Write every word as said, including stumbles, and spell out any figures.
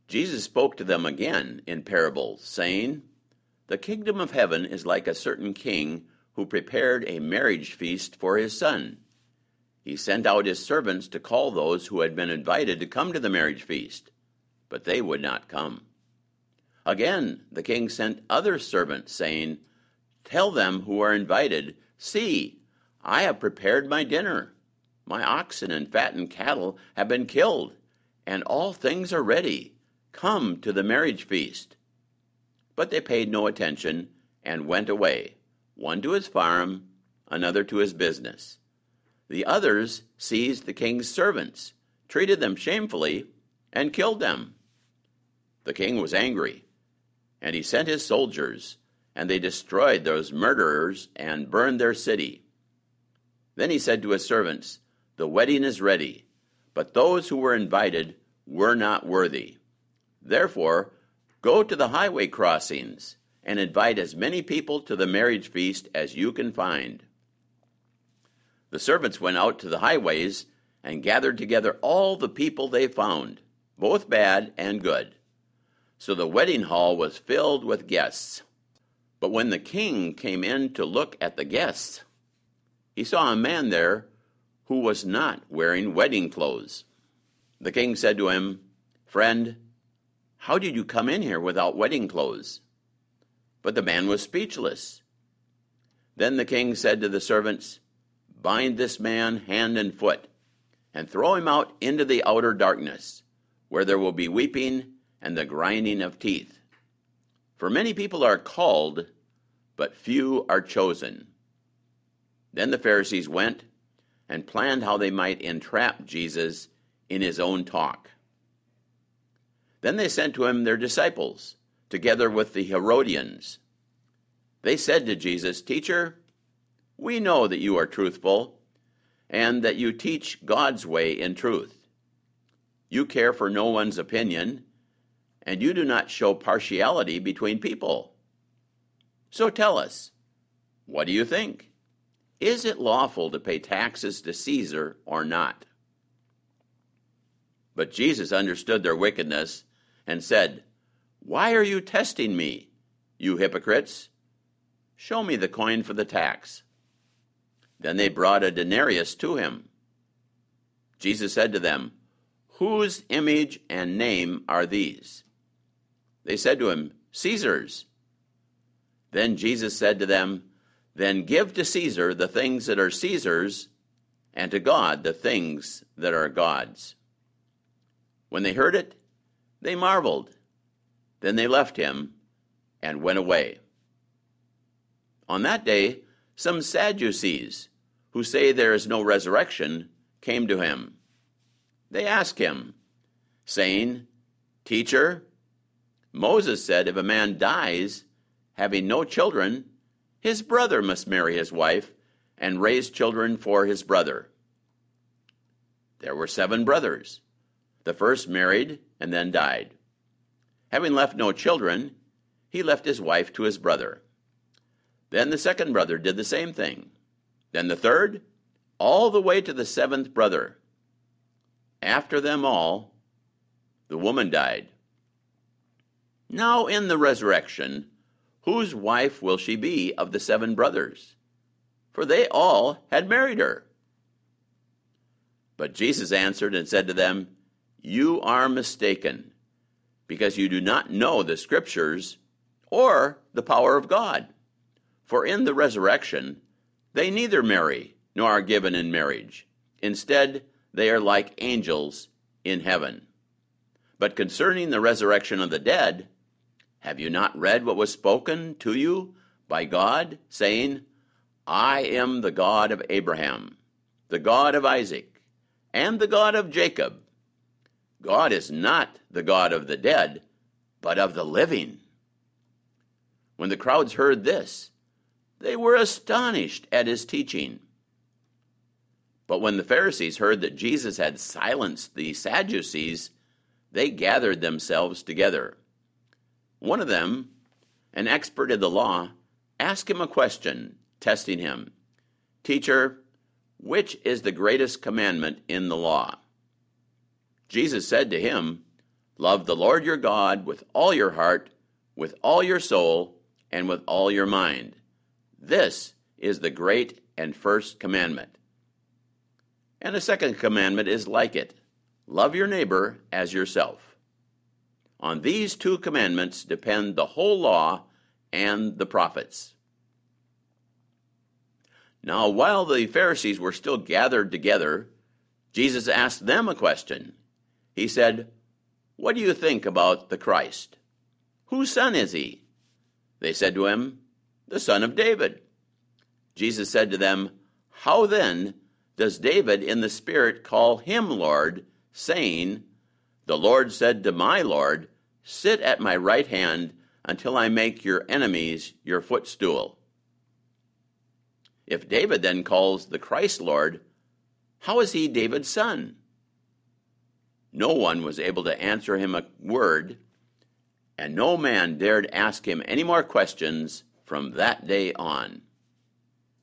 Jesus spoke to them again in parables, saying, "The kingdom of heaven is like a certain king who prepared a marriage feast for his son. He sent out his servants to call those who had been invited to come to the marriage feast, but they would not come. Again, the king sent other servants, saying, 'Tell them who are invited, see, I have prepared my dinner. My oxen and fattened cattle have been killed, and all things are ready. Come to the marriage feast.' But they paid no attention and went away, one to his farm, another to his business. The others seized the king's servants, treated them shamefully, and killed them. The king was angry, and he sent his soldiers, and they destroyed those murderers and burned their city. Then he said to his servants, 'The wedding is ready, but those who were invited were not worthy. Therefore, go to the highway crossings and invite as many people to the marriage feast as you can find.' The servants went out to the highways and gathered together all the people they found, both bad and good. So the wedding hall was filled with guests. But when the king came in to look at the guests, he saw a man there who was not wearing wedding clothes. The king said to him, 'Friend, how did you come in here without wedding clothes?' But the man was speechless. Then the king said to the servants, 'Bind this man hand and foot, and throw him out into the outer darkness, where there will be weeping and the grinding of teeth. For many people are called, but few are chosen.' Then the Pharisees went and planned how they might entrap Jesus in his own talk. Then they sent to him their disciples, together with the Herodians. They said to Jesus, 'Teacher, we know that you are truthful, and that you teach God's way in truth. You care for no one's opinion, and you do not show partiality between people. So tell us, what do you think? Is it lawful to pay taxes to Caesar or not?' But Jesus understood their wickedness and said, 'Why are you testing me, you hypocrites? Show me the coin for the tax.' Then they brought a denarius to him. Jesus said to them, 'Whose image and name are these?' They said to him, 'Caesar's.' Then Jesus said to them, 'Then give to Caesar the things that are Caesar's, and to God the things that are God's.' When they heard it, they marveled. Then they left him and went away. On that day, some Sadducees, who say there is no resurrection, came to him. They asked him, saying, 'Teacher, Moses said if a man dies, having no children, his brother must marry his wife and raise children for his brother. There were seven brothers. The first married and then died. Having left no children, he left his wife to his brother. Then the second brother did the same thing. Then the third, all the way to the seventh brother. After them all, the woman died. Now in the resurrection, whose wife will she be of the seven brothers? For they all had married her.' But Jesus answered and said to them, 'You are mistaken, because you do not know the Scriptures or the power of God. For in the resurrection, they neither marry nor are given in marriage. Instead, they are like angels in heaven. But concerning the resurrection of the dead, have you not read what was spoken to you by God, saying, I am the God of Abraham, the God of Isaac, and the God of Jacob? God is not the God of the dead, but of the living.' When the crowds heard this, they were astonished at his teaching. But when the Pharisees heard that Jesus had silenced the Sadducees, they gathered themselves together. One of them, an expert in the law, asked him a question, testing him. 'Teacher, which is the greatest commandment in the law?' Jesus said to him, Love the Lord your God with all your heart, with all your soul, and with all your mind. This is the great and first commandment. And the second commandment is like it. Love your neighbor as yourself. On these two commandments depend the whole law and the prophets. Now, while the Pharisees were still gathered together, Jesus asked them a question. He said, "What do you think about the Christ? Whose son is he?" They said to him, "The son of David." Jesus said to them, "How then does David in the Spirit call him Lord, saying, 'The Lord said to my Lord, sit at my right hand until I make your enemies your footstool'?" If David then calls the Christ Lord, how is he David's son?" No one was able to answer him a word, and no man dared ask him any more questions from that day on.